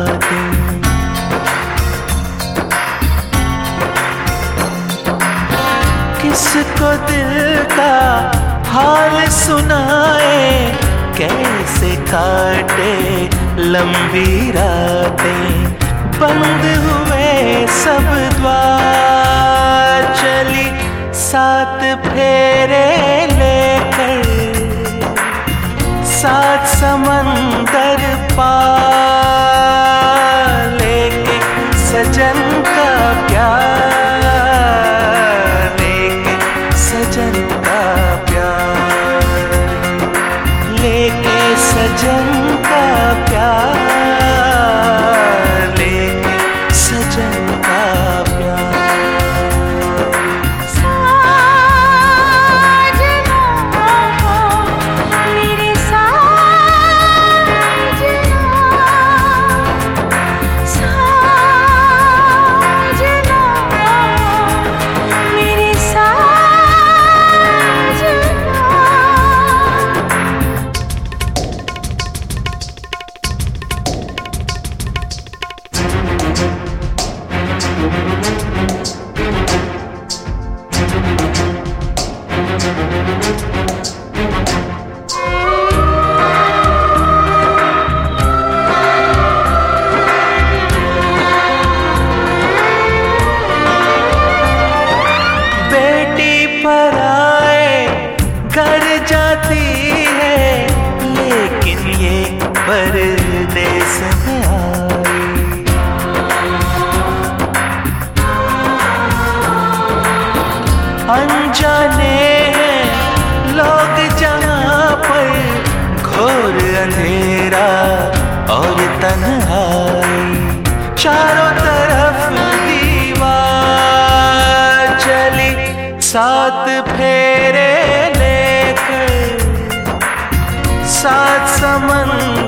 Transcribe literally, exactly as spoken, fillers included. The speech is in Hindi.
रातें। किसको दिल का हाल सुनाए, कैसे काटे लंबी रातें। बंद हुए सब द्वार, चली सात फेरे लेकर, सात समंदर पार, लेके सजन का प्यार, लेके सजन का प्यार, लेके सजन का प्यार, लेके सजन का प्यार। घर जाती है लेकिन ये परदेस में आई। अनजाने हैं लोग जहाँ पर, घोर अंधेरा और तन्हाई, चारों तरफ दीवार, चली सात फेरे लेकर, सात समंदर